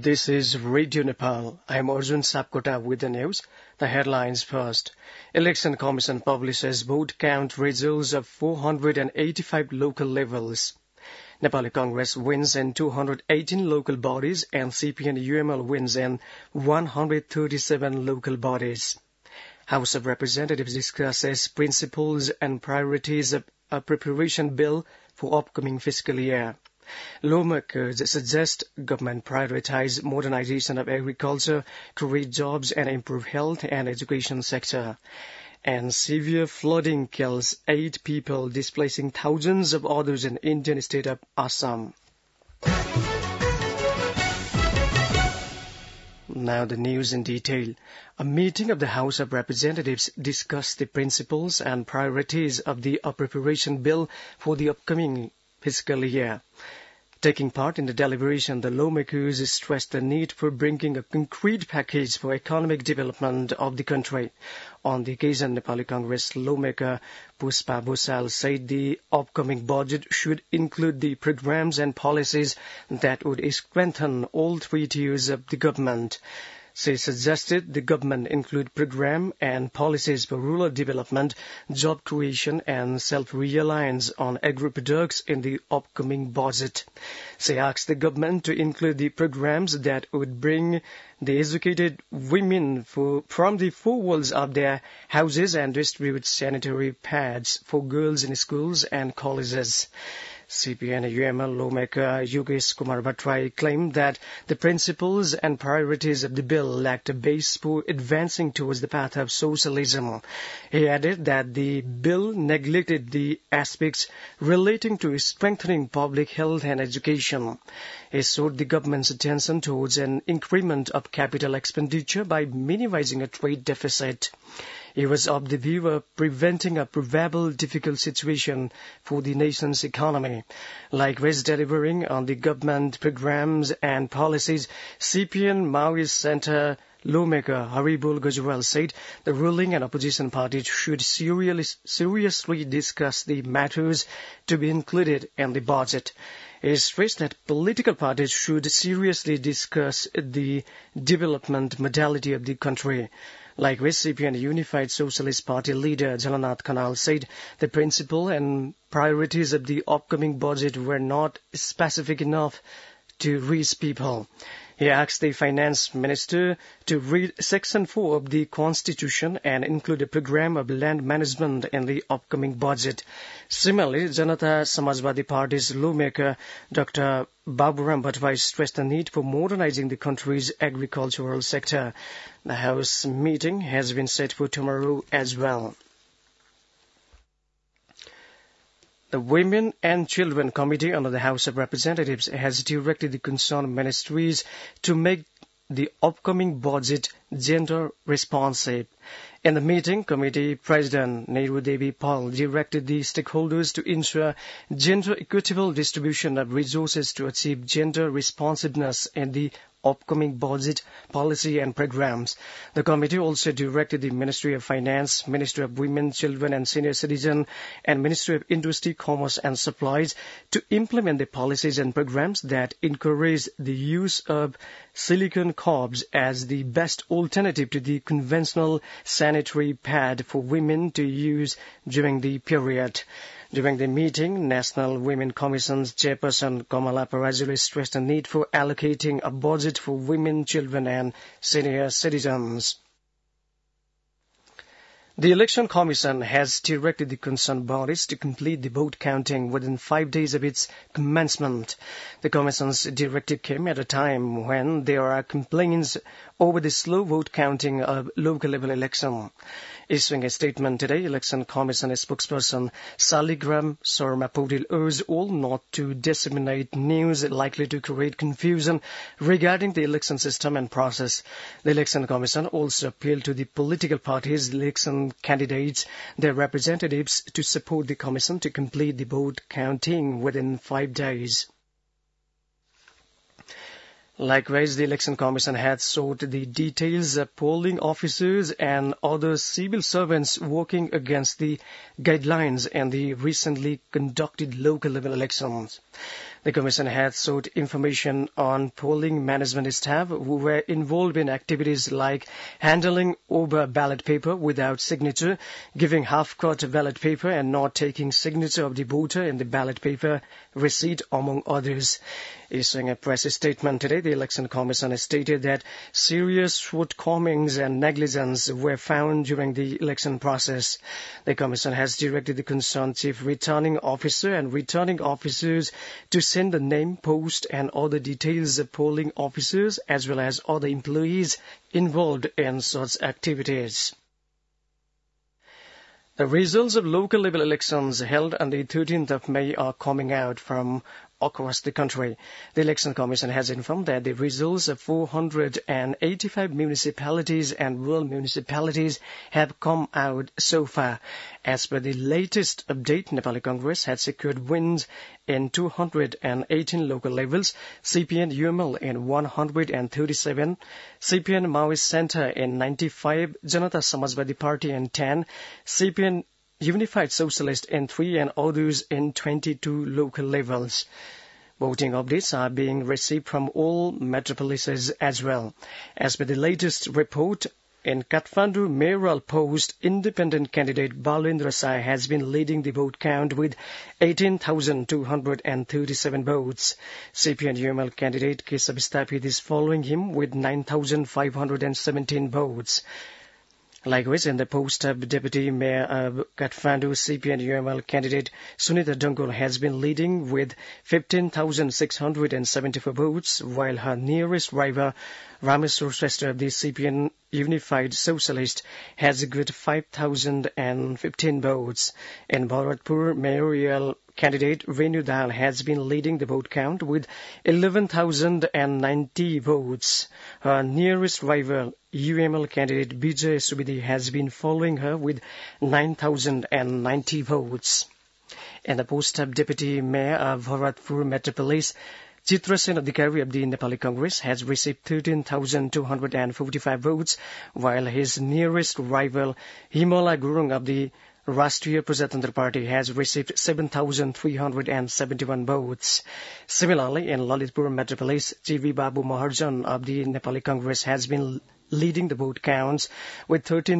This is Radio Nepal. I am Arjun Sapkota with the news. The headlines first. Election Commission publishes vote count results of 485 local levels. Nepali Congress wins in 218 local bodies and CPN-UML wins in 137 local bodies. House of Representatives discusses principles and priorities of a preparation bill for upcoming fiscal year. Lawmakers suggest government prioritize modernization of agriculture, create jobs and improve health and education sector. And severe flooding kills 8 people, displacing thousands of others in Indian state of Assam. Now the news in detail. A meeting of the House of Representatives discussed the principles and priorities of the appropriation bill for the upcoming fiscal year. Taking part in the deliberation, the lawmakers stressed the need for bringing a concrete package for economic development of the country. On the occasion, Nepali Congress lawmaker Puspa Bhusal said the upcoming budget should include the programs and policies that would strengthen all 3 tiers of the government. She suggested the government include program and policies for rural development, job creation and self-reliance on agri-products in the upcoming budget. She asked the government to include the programs that would bring the educated women from the 4 walls of their houses and distribute sanitary pads for girls in schools and colleges. CPN-UML lawmaker Yogesh Kumar Bhattrai claimed that the principles and priorities of the bill lacked a base for advancing towards the path of socialism. He added that the bill neglected the aspects relating to strengthening public health and education. He sought the government's attention towards an increment of capital expenditure by minimizing a trade deficit. He was of the view of preventing a probable difficult situation for the nation's economy. Likewise, delivering on the government programs and policies, CPN Maoist Center lawmaker Haribol Gujral said the ruling and opposition parties should seriously discuss the matters to be included in the budget. He stressed that political parties should seriously discuss the development modality of the country. Likewise, CPN Unified Socialist Party leader Jalanath Khanal said the principle and priorities of the upcoming budget were not specific enough to reach people. He asked the finance minister to read Section 4 of the Constitution and include a program of land management in the upcoming budget. Similarly, Janata Samajwadi Party's lawmaker Dr. Baburam Bhattrai stressed the need for modernizing the country's agricultural sector. The House meeting has been set for tomorrow as well. The Women and Children Committee under the House of Representatives has directed the concerned ministries to make the upcoming budget gender responsive. In the meeting, Committee President Nehru Devi Paul directed the stakeholders to ensure gender equitable distribution of resources to achieve gender responsiveness in the upcoming budget, policy and programs. The committee also directed the Ministry of Finance, Ministry of Women, Children and Senior Citizen, and Ministry of Industry, Commerce and Supplies to implement the policies and programs that encourage the use of silicone cobs as the best alternative to the conventional sanitary pad for women to use during the period. During the meeting, National Women Commission's chairperson Kamala Parajuli stressed the need for allocating a budget for women, children and senior citizens. The Election Commission has directed the concerned bodies to complete the vote counting within 5 days of its commencement. The Commission's directive came at a time when there are complaints over the slow vote counting of local level election. Issuing a statement today, Election Commission spokesperson Saligram Sharma Patil urged all not to disseminate news likely to create confusion regarding the election system and process. The Election Commission also appealed to the political parties, election candidates, their representatives to support the Commission to complete the vote counting within 5 days. Likewise, the Election Commission had sought the details of polling officers and other civil servants working against the guidelines in the recently conducted local level elections. The Commission had sought information on polling management staff who were involved in activities like handling over ballot paper without signature, giving half-cut ballot paper and not taking signature of the voter in the ballot paper receipt, among others. Issuing a press statement today, the Election Commission stated that serious shortcomings and negligence were found during the election process. The Commission has directed the concerned Chief Returning Officer and returning officers to send the name, post, and other details of polling officers as well as other employees involved in such activities. The results of local level elections held on the 13th of May are coming out from across the country. The Election Commission has informed that the results of 485 municipalities and rural municipalities have come out so far. As per the latest update, Nepali Congress had secured wins in 218 local levels, CPN UML in 137, CPN Maoist Center in 95, Janata Samajwadi Party in 10, CPN Unified Socialist in 3 and others in 22 local levels. Voting updates are being received from all metropolises as well. As per the latest report, in Kathmandu mayoral post, independent candidate Balendra Sai has been leading the vote count with 18,237 votes. CPN UML candidate Kesab Stapid is following him with 9,517 votes. Likewise, in the post of Deputy Mayor of Kathmandu, CPN UML candidate Sunita Dungul has been leading with 15,674 votes, while her nearest rival, Rameswar Shrestha of the CPN Unified Socialist, has got 5,015 votes. In Bharatpur, mayoral candidate Renu Dal has been leading the vote count with 11,090 votes. Her nearest rival, UML candidate Vijay Subidi, has been following her with 9,090 votes. In the post of Deputy Mayor of Bharatpur Metropolis, Chitrasen Adhikari of the Nepali Congress has received 13,245 votes, while his nearest rival, Himala Gurung of the Rashtriya Prajatantra Party has received 7,371 votes. Similarly, in Lalitpur Metropolis, G.V. Babu Maharjan of the Nepali Congress has been leading the vote counts with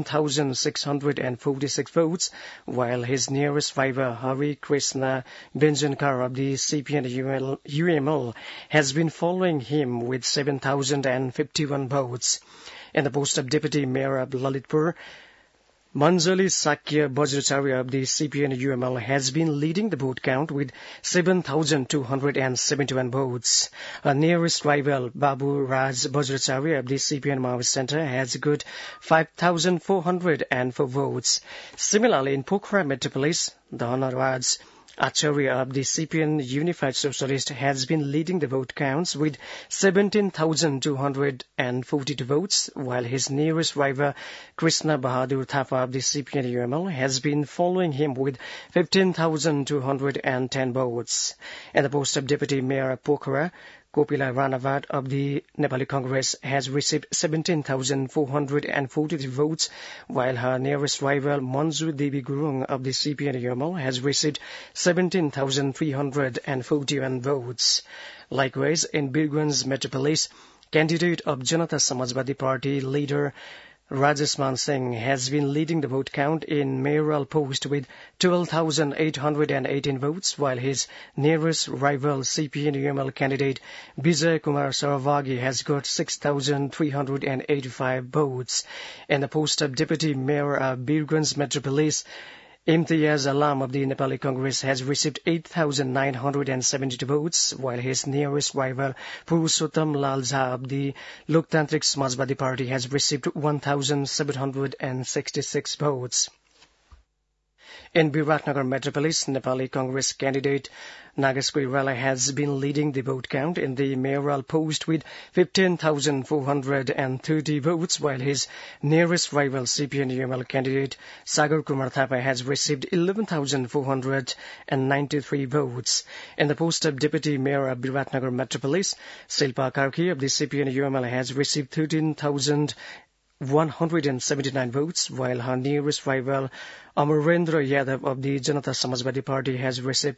13,646 votes, while his nearest rival, Hari Krishna Benjankar of the CPN UML, has been following him with 7,051 votes. In the post of Deputy Mayor of Lalitpur, Manjali Sakya Bajracharya of the CPN UML has been leading the vote count with 7,271 votes. Her nearest rival, Babu Raj Bajracharya of the CPN Maoist Center, has got 5,404 votes. Similarly, in Pokhara Metropolis, Dhana Raj Acharya of the CPN Unified Socialist has been leading the vote counts with 17,242 votes, while his nearest rival, Krishna Bahadur Thapa of the CPN UML, has been following him with 15,210 votes. At the post of Deputy Mayor of Pokhara, Kopila Ranavat of the Nepali Congress has received 17,443 votes, while her nearest rival, Manju Devi Gurung of the CPN UML, has received 17,341 votes. Likewise, in Birgunj Metropolis, candidate of Janata Samajwadi Party leader Rajesh Man Singh has been leading the vote count in mayoral post with 12,818 votes, while his nearest rival CPN UML candidate Vijay Kumar Saravagi has got 6,385 votes. In the post of Deputy Mayor of Birgunj Metropolis, Imtiaz Alam of the Nepali Congress has received 8,972 votes, while his nearest rival, Purushottam Lal Jha of the Loktantrik Samajwadi Party has received 1,766 votes. In Biratnagar Metropolis, Nepali Congress candidate Nagesh Koirala has been leading the vote count in the mayoral post with 15,430 votes, while his nearest rival CPN UML candidate Sagar Kumar Thapa has received 11,493 votes. In the post of Deputy Mayor of Biratnagar Metropolis, Silpa Karki of the CPN UML has received 179 votes, while her nearest rival, Amarendra Yadav of the Janata Samajwadi Party, has received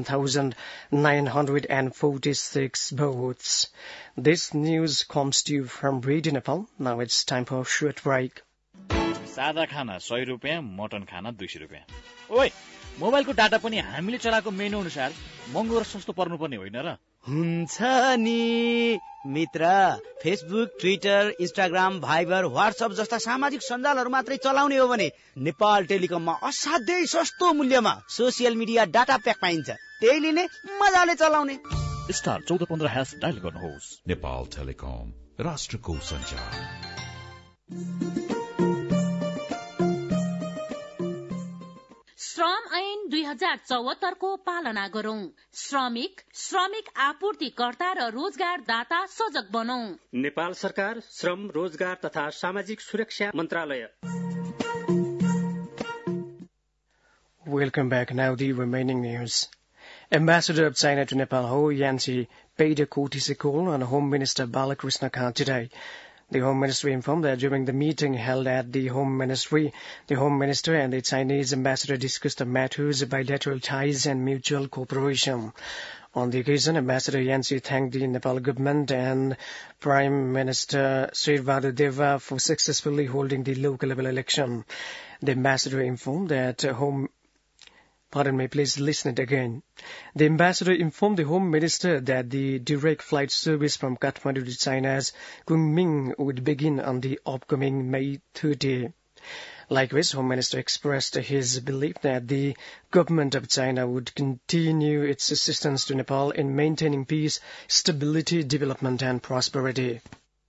7,946 votes. This news comes to you from Radio Nepal. Now it's time for a short break. सादा खाना 100 रुपैयाँ, mutton खाना 200 रुपैयाँ. ओइ, मोबाइलको data पनि हामीले चलाएको मेनु अनुसार महँगो र सस्तो पर्नुपर्ने होइन र? हुन्छ नि मित्र. Facebook, Twitter, Instagram, Viber, WhatsApp जस्ता सामाजिक सञ्जालहरू मात्रै चलाउने हो भने नेपाल टेलिकममा असाध्यै सस्तो मूल्यमा सोसियल मिडिया डाटा प्याक पाइन्छ. त्यही लिने, मजाले चलाउने. स्टार 1415# डायल गर्नुहोस्. नेपाल टेलिकम, राष्ट्रको सञ्चार. श्रम ऐन 2074 को पालना गरौं. श्रमिक आपूर्तिकर्ता र रोजगारदाता सजग बनौं. नेपाल सरकार, श्रम, रोजगार तथा सामाजिक सुरक्षा मन्त्रालय. Welcome back. Now the remaining news. Ambassador of China to Nepal, Ho Yanqi, paid a courtesy call on Home Minister Balakrishna Khan today. The Home Ministry informed that during the meeting held at the Home Ministry, the Home Minister and the Chinese ambassador discussed the matters of bilateral ties and mutual cooperation. On the occasion, Ambassador Yanqi thanked the Nepal government and Prime Minister Shervadu Deva for successfully holding the local level election. The ambassador informed that Pardon me, please listen it again. The ambassador informed the Home Minister that the direct flight service from Kathmandu to China's Kunming would begin on the upcoming May 30. Likewise, Home Minister expressed his belief that the government of China would continue its assistance to Nepal in maintaining peace, stability, development and prosperity.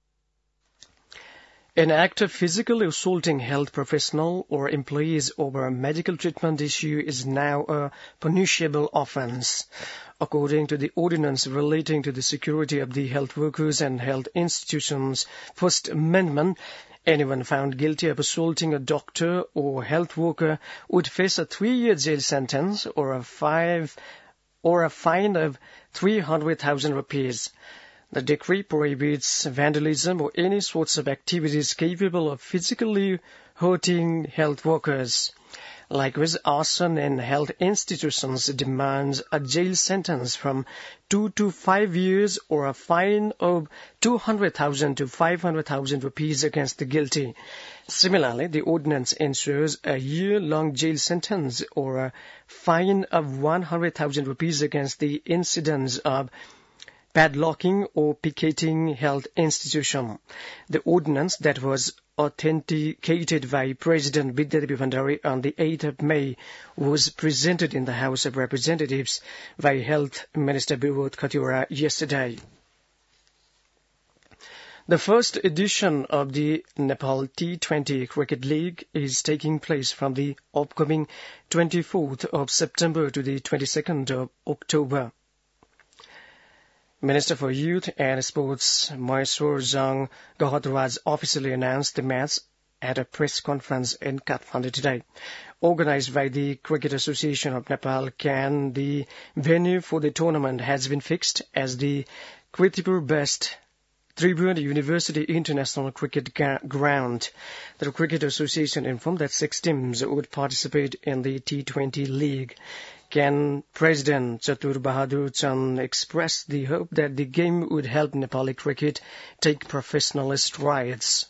An act of physically assaulting health professional or employees over a medical treatment issue is now a punishable offence. According to the ordinance relating to the security of the health workers and health institutions, First Amendment, anyone found guilty of assaulting a doctor or health worker would face a 3-year jail sentence or a fine of 300,000 rupees. The decree prohibits vandalism or any sorts of activities capable of physically hurting health workers. Likewise, arson in health institutions demands a jail sentence from 2 to 5 years or a fine of 200,000 to 500,000 rupees against the guilty. Similarly, the ordinance ensures a year-long jail sentence or a fine of 100,000 rupees against the incidents of padlocking or picketing health institution. The ordinance that was authenticated by President Vidyadevi Bhandari on the 8th of May was presented in the House of Representatives by Health Minister Vibhut Khatura yesterday. The first edition of the Nepal T20 Cricket League is taking place from the upcoming 24th of September to the 22nd of October. Minister for Youth and Sports Mysore Zhang Gahaturaj officially announced the match at a press conference in Kathmandu today. Organized by the Cricket Association of Nepal, the venue for the tournament has been fixed as the Kirtipur-based Tribhuvan University International Cricket Ground. The Cricket Association informed that 6 teams would participate in the T20 League. President Chatur Bahadur Chand expressed the hope that the game would help Nepali cricket take professional strides.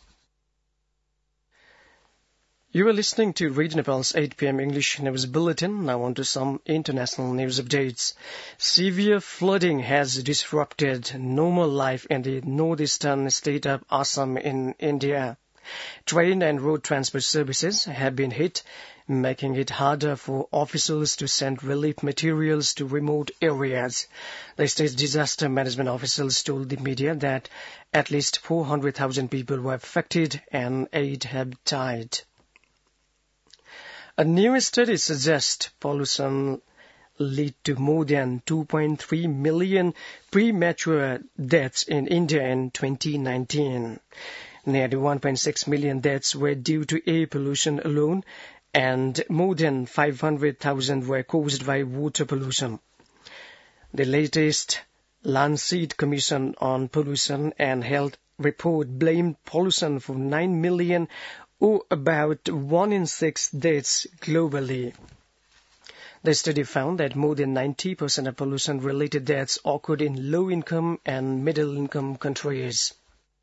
You are listening to Radio Nepal's 8 p.m. English News Bulletin. Now on to some international news updates. Severe flooding has disrupted normal life in the northeastern state of Assam in India. Train and road transport services have been hit, making it harder for officials to send relief materials to remote areas. The state's disaster management officials told the media that at least 400,000 people were affected and 8 have died. A new study suggests pollution lead to more than 2.3 million premature deaths in India in 2019. Nearly 1.6 million deaths were due to air pollution alone, and more than 500,000 were caused by water pollution. The latest Lancet Commission on Pollution and Health report blamed pollution for 9 million or about 1 in 6 deaths globally. The study found that more than 90% of pollution-related deaths occurred in low-income and middle-income countries.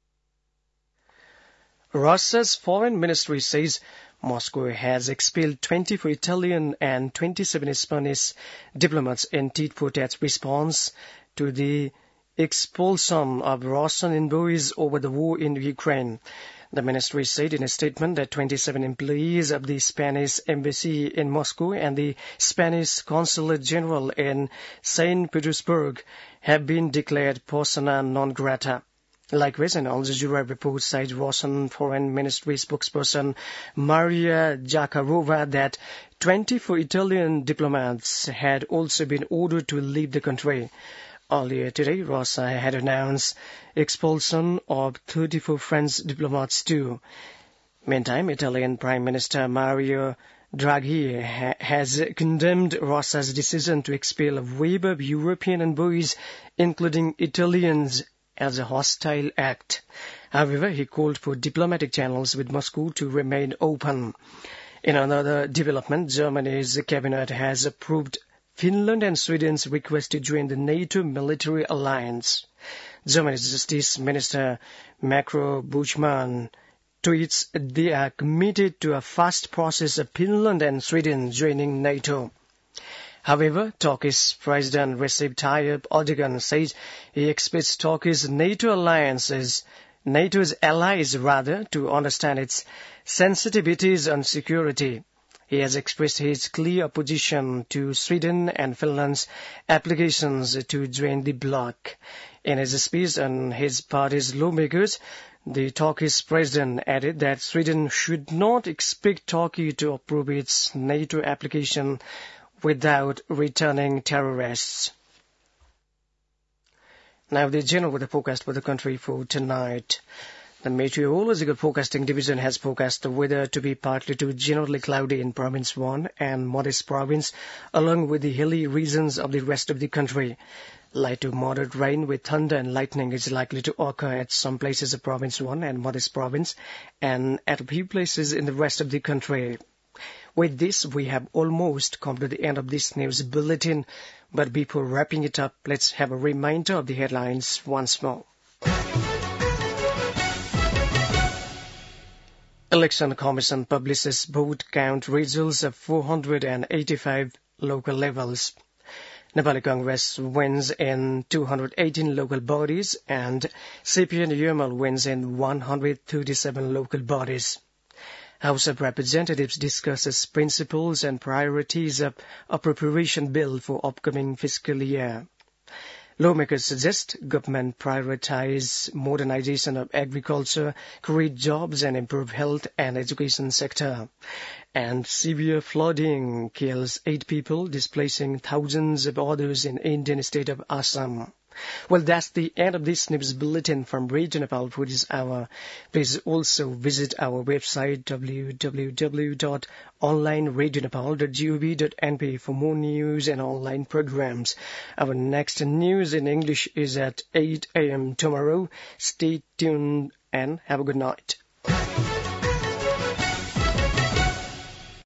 Russia's foreign ministry says Moscow has expelled 24 Italian and 27 Spanish diplomats in tit-for-tat response to the expulsion of Russian envoys over the war in Ukraine. The ministry said in a statement that 27 employees of the Spanish embassy in Moscow and the Spanish consulate general in St. Petersburg have been declared persona non grata. Likewise, an Al Jazeera report cites Russian Foreign Ministry spokesperson Maria Zakharova that 24 Italian diplomats had also been ordered to leave the country. Earlier today, Russia had announced expulsion of 34 French diplomats too. Meantime, Italian Prime Minister Mario Draghi has condemned Russia's decision to expel a wave of European envoys, including Italians, as a hostile act. However, he called for diplomatic channels with Moscow to remain open. In another development, Germany's cabinet has approved Finland and Sweden's request to join the NATO military alliance. Germany's Justice Minister Marco Buschmann tweets they are committed to a fast process of Finland and Sweden joining NATO. However, Turkey's President Recep Tayyip Erdogan says he expects Turkey's NATO's allies to understand its sensitivities on security. He has expressed his clear opposition to Sweden and Finland's applications to join the bloc. In his speech on his party's lawmakers, the Turkish president added that Sweden should not expect Turkey to approve its NATO application without returning terrorists. Now the general weather forecast for the country for tonight. The Meteorological Forecasting Division has forecast the weather to be partly to generally cloudy in Province 1 and Modest Province, along with the hilly regions of the rest of the country. Light to moderate rain with thunder and lightning is likely to occur at some places of Province 1 and Modest Province, and at a few places in the rest of the country. With this, we have almost come to the end of this news bulletin, but before wrapping it up, let's have a reminder of the headlines once more. Election Commission publishes vote count results of 485 local levels. Nepali Congress wins in 218 local bodies and CPN UML wins in 137 local bodies. House of Representatives discusses principles and priorities of appropriation bill for upcoming fiscal year. Lawmakers suggest government prioritize modernization of agriculture, create jobs and improve health and education sector. And severe flooding kills 8 people, displacing thousands of others in Indian state of Assam. Well, that's the end of this news bulletin from Radio Nepal for this hour. Please also visit our website www.onlineradionepal.gov.np for more news and online programs. Our next news in English is at 8 a.m. tomorrow. Stay tuned and have a good night.